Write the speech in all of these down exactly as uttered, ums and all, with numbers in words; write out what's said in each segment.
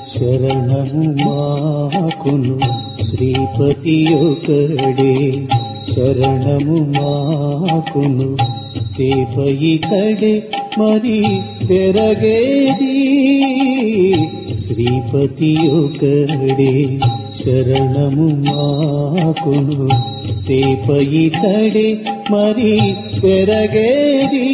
శరణము మాకును శ్రీపతి ఒకడే, శరణము మాకును తేపయి కడే మరి తెరగేది శ్రీపతి ఒకడే, శరణము మాకును తేపయి కడే మరి తెరగేది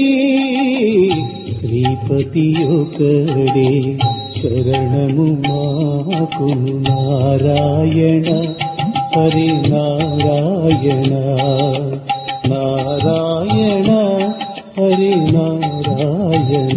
శ్రీపతి ఒకడే, శరణము మాకును. నారాయణ హరి నారాయణ, నారాయణ హరి నారాయణ.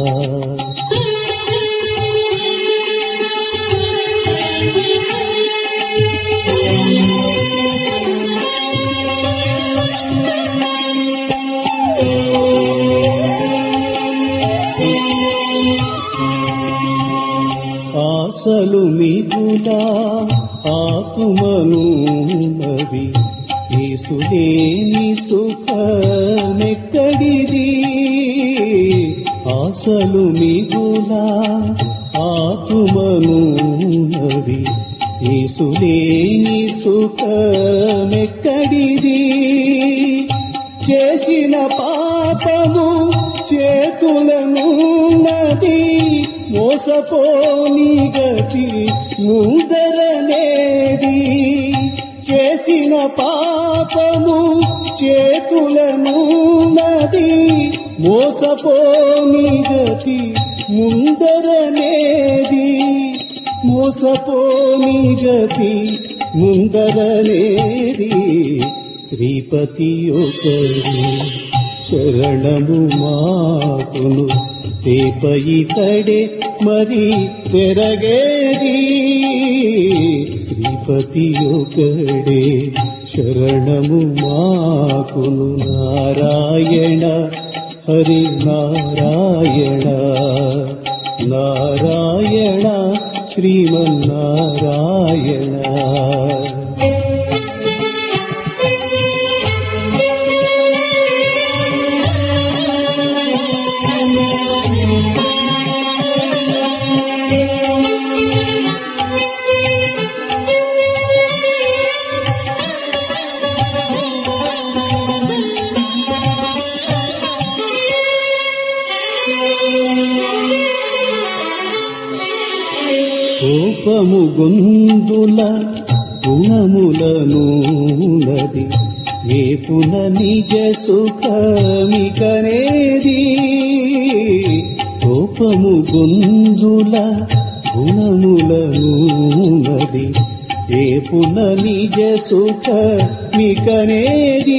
ఆశలు మిగులా ఆత్మను నవి యేసులేని సుఖమెక్కడిది, ఆశలు మిగులా ఆత్మను నవి యేసులేని సుఖమెక్కడిది, చేసిన పాపము చేతులను నది మోసపోని గతి ముందరనేది, చేసిన పాపము చేతులను నది మోసపోని గతి ముందరనేది, మోసపోని గతి ముందరనేది శ్రీపతి ఒకడే, శరణము మాకును తేపయి తడే మరి తెరగేది శ్రీపతి ఒకడే, శరణము మాకును. నారాయణ హరి నారాయణ, నారాయణ శ్రీమన్నారాయణ. కోపము గొందుల గుణములను నది ఏపున నిజ సుఖమికనేది, కోపము గొందుల గుణములను నది ఏపున నిజ సుఖమికనేది,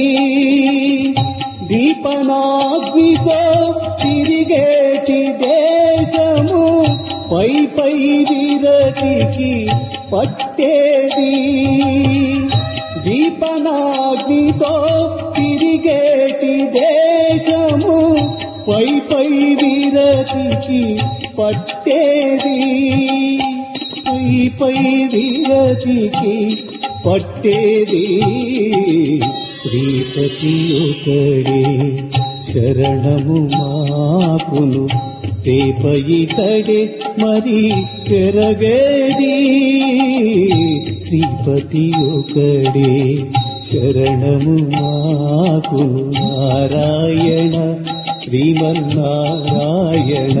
దీపనాగ్నితో తిరిగేటి దేశము పై పై విరతికి పట్టేది, దీపనాగ్నితో తిరిగేటి దేశము పై పై విరతికి పట్టేది, పై పై విరతికి పట్టేది శ్రీపతి ఒకడే, శరణము మాకును తేపయి తడే మరి తెరగేది శ్రీపతి ఒకడే, శరణము మాకును. నారాయణ శ్రీమన్నారాయణ,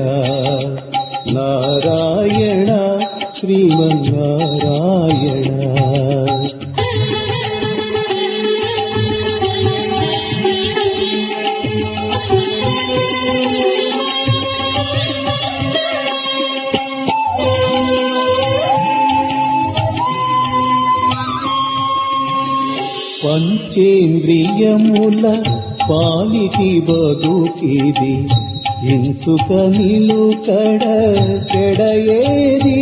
నారాయణ శ్రీమన్నారాయణ. పంచేంద్రియముల పాలికి బదుకిది ఇంచుక నిలుకడ చెడయేది,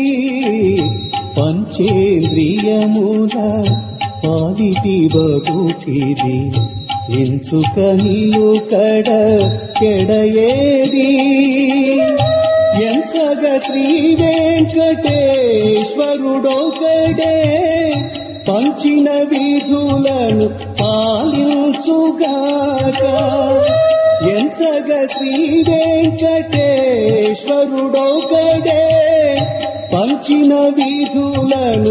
పంచేంద్రియముల పాలికి బదుకిది ఇంచుక నిలుకడ చెడయేది, ఎంచగ శ్రీ వెంకటేశ్వరుడొకడే పంచిన విధులను పాలించుగాక, ఎంచగ శ్రీ వెంకటేశ్వరుడొకడే పంచిన పంచిన విధులను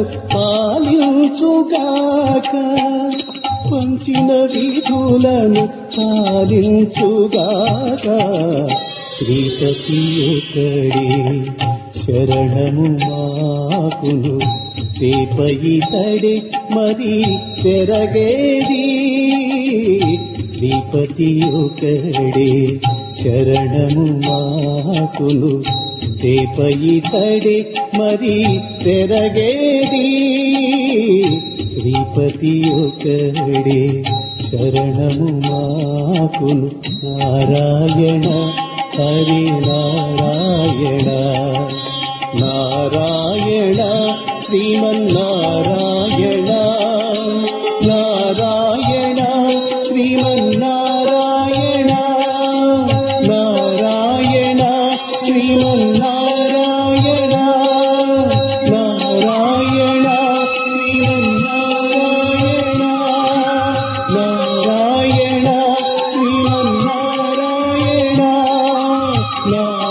పాలించుగాక పంచిన విధులను పాలించుగాక శ్రీపతి ఒకడే శరణము మాకును తేపయితడే మరి పెరగేది శ్రీపతి ఒకడే శరణము మాకును తేపయితడే మరి పెరగేది శ్రీపతి ఒకడే శరణము మాకును నారాయణ హరి నారాయణ నారాయణ శ్రీమన్నారాయణ నారాయణ శ్రీమన్నారాయణ నారాయణ శ్రీమన్నారాయణ నారాయణ శ్రీమన్నారాయణ నారాయణ శ్రీమన్నారాయణ